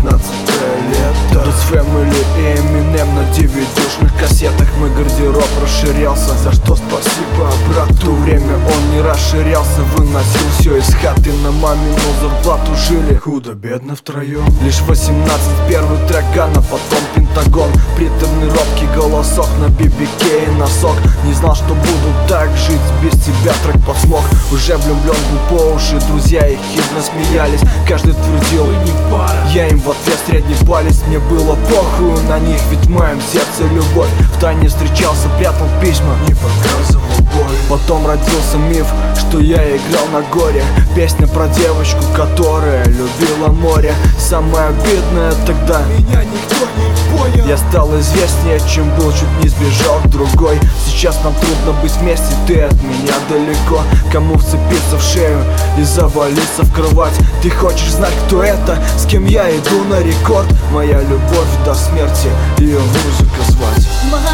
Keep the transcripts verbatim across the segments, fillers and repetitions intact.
девятнадцатое лето. Тут Family и Eminem на ди ви ди-шных кассетах. Мой гардероб расширялся, за что спасибо, брат. В то время он не расширялся, выносил все из хаты. На мамину зарплату жили худо-бедно втроем. Лишь восемнадцать, первый трек Гана, потом Пентагон. Приторный робкий голосок на би би кей и носок. Не знал, что буду так жить, без тебя трек подсмог. Уже влюблен был по уши, друзья их хитно смеялись. Каждый твердил, не пара. Я им в ответ средний палец. Мне было похуй на них, ведь в моем сердце любовь. Втайне встречался, прятал письма, не показывал боль. Потом родился миф, что я играл на горе. Песня про девочку, которая любила море. Самое обидное тогда, меня никто не понял. Я стал известнее, чем был, чуть не сбежал к другой. Сейчас нам трудно быть вместе, ты от меня далеко. Кому вцепиться в шею и завалиться в кровать? Ты хочешь знать, кто это, с кем я иду на рекорд? Моя любовь до смерти, ее музыка звать.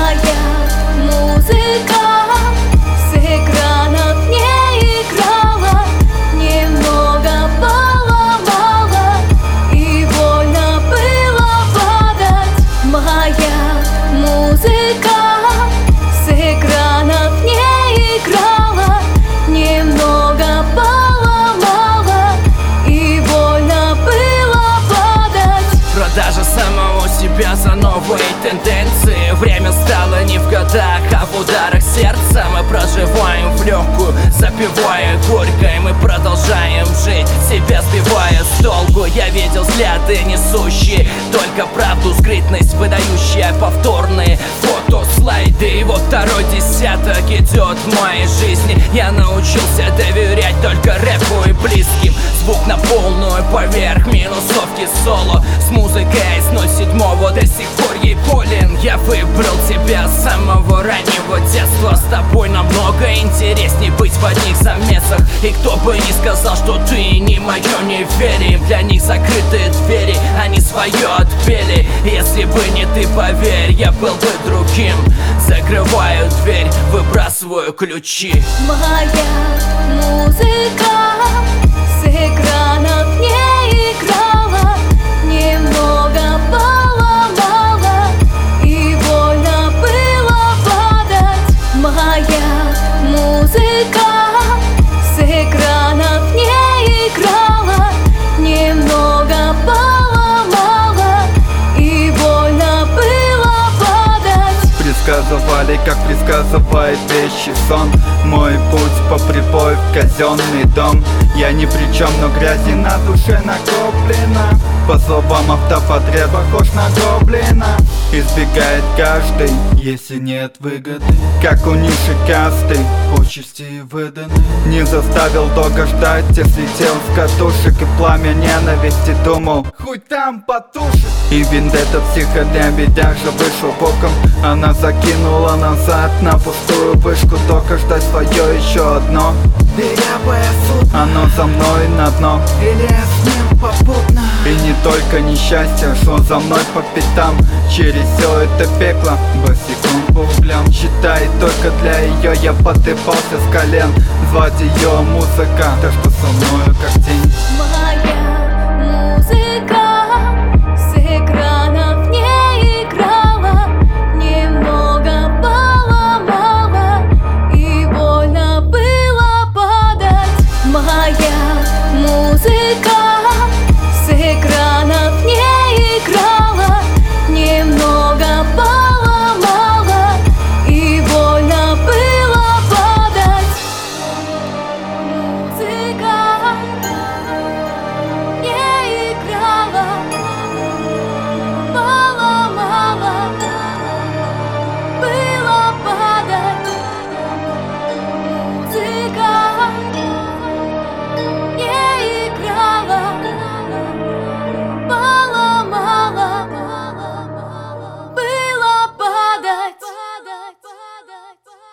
Моя музыка с экранов не играла, немного поломала, и больно было падать. Моя музыка с экранов не играла, немного поломала, и больно было падать. Продажа самого себя за новые тенденции. Время стало не в годах, а в ударах сердца. Мы проживаем в легкую, запивая горько, и мы продолжаем жить, себя сбивая с толку. Я видел взгляды несущие только правду, скрытность выдающая повторные фото, слайды. И вот второй десяток идет в моей жизни. Я научился доверять только рэпу и близким. Звук на полную поверх, минусовки соло. С музыкой с ноль седьмого до сих пор ей болен. Я выбрал тебя с самого раннего детства. С тобой намного интересней быть в одних замесах. И кто бы ни сказал, что ты не мое, не верим. Для них закрытые двери, они свое отпели. Если бы не ты, поверь, я был бы другим. Закрываю дверь, выбрасываю ключи. Моя музыка с экранов не играла, немного поломала, и больно было падать. Моя музыка с экранов не играла, немного поломала, и больно было падать. Предсказывали, как предсказывает вещи сон. Мой путь по прибою в казенный дом. Я ни при чем, но грязи на душе накоплено. По словам автопотреб, похож на гоблина. Избегает каждый, если нет выгоды. Как у ниши касты, почести выданы. Не заставил долго ждать, я слетел с катушек. И пламя ненависти думал, хоть там потушит. И вендетта в психодембедях же вышел боком. Она закинула назад на пустую вышку. Только ждать свое еще одно. Оно за мной на дно, или я с ним попутно. И не только несчастье шло за мной по пятам. Через все это пекло, босиком по углям. Считай, только для ее я подыбался с колен. Звать ее музыка, то что со мною как тень. Моя музыка с экранов не играла, немного поломала, и больно было падать. Моя музыка с экранов не играла, немного поломала, и больно было падать. Музыка не играла, поломала, было падать. Музыка не играла, поломала, было падать.